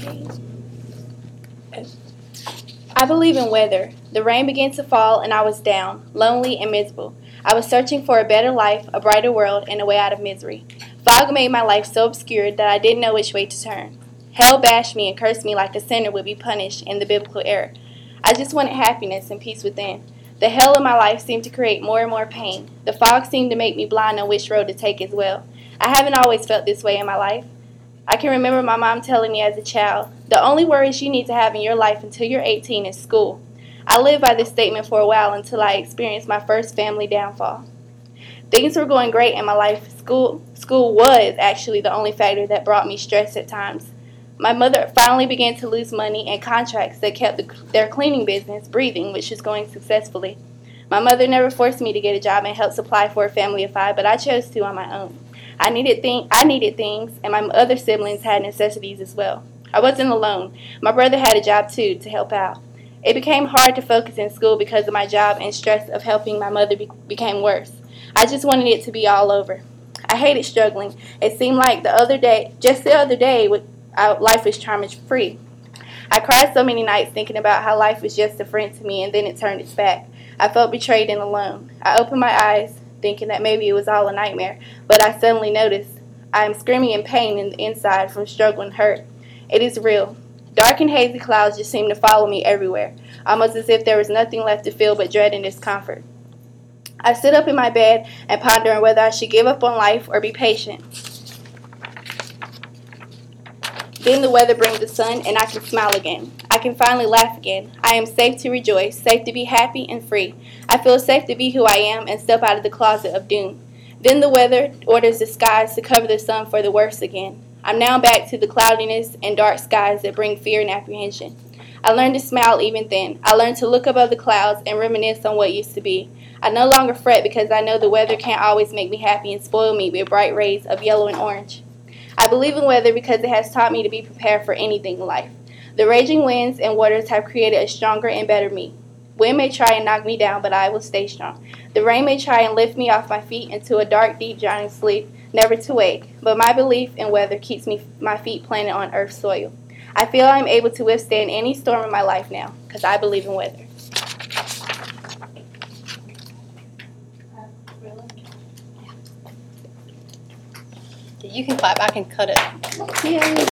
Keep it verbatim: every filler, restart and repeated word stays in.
I believe in weather. The rain began to fall, and I was down, lonely and miserable. I was searching for a better life, a brighter world, and a way out of misery. Fog made my life so obscured that I didn't know which way to turn. Hell bashed me and cursed me like a sinner would be punished in the biblical era. I just wanted happiness and peace within. The hell in my life seemed to create more and more pain. The fog seemed to make me blind on which road to take as well. I haven't always felt this way in my life. I can remember my mom telling me as a child, the only worries you need to have in your life until you're eighteen is school. I lived by this statement for a while until I experienced my first family downfall. Things were going great in my life. School, school was actually the only factor that brought me stress at times. My mother finally began to lose money and contracts that kept the, their cleaning business breathing, which was going successfully. My mother never forced me to get a job and help supply for a family of five, but I chose to on my own. I needed, thing, I needed things, and my other siblings had necessities as well. I wasn't alone. My brother had a job too to help out. It became hard to focus in school because of my job, and stress of helping my mother be- became worse. I just wanted it to be all over. I hated struggling. It seemed like the other day, just the other day, life was trauma-free. I cried so many nights thinking about how life was just a friend to me, and then it turned its back. I felt betrayed and alone. I opened my eyes, thinking that maybe it was all a nightmare, but I suddenly noticed I am screaming in pain in the inside from struggle and hurt. It is real. Dark and hazy clouds just seemed to follow me everywhere, almost as if there was nothing left to feel but dread and discomfort. I sit up in my bed and ponder on whether I should give up on life or be patient. Then the weather brings the sun, and I can smile again. I can finally laugh again. I am safe to rejoice, safe to be happy and free. I feel safe to be who I am and step out of the closet of doom. Then the weather orders the skies to cover the sun for the worst again. I'm now back to the cloudiness and dark skies that bring fear and apprehension. I learned to smile even then. I learned to look above the clouds and reminisce on what used to be. I no longer fret because I know the weather can't always make me happy and spoil me with bright rays of yellow and orange. I believe in weather because it has taught me to be prepared for anything in life. The raging winds and waters have created a stronger and better me. Wind may try and knock me down, but I will stay strong. The rain may try and lift me off my feet into a dark, deep, drowning sleep, never to wake. But my belief in weather keeps me my feet planted on earth's soil. I feel I'm able to withstand any storm in my life now because I believe in weather. You can clap. I can cut it. Yay.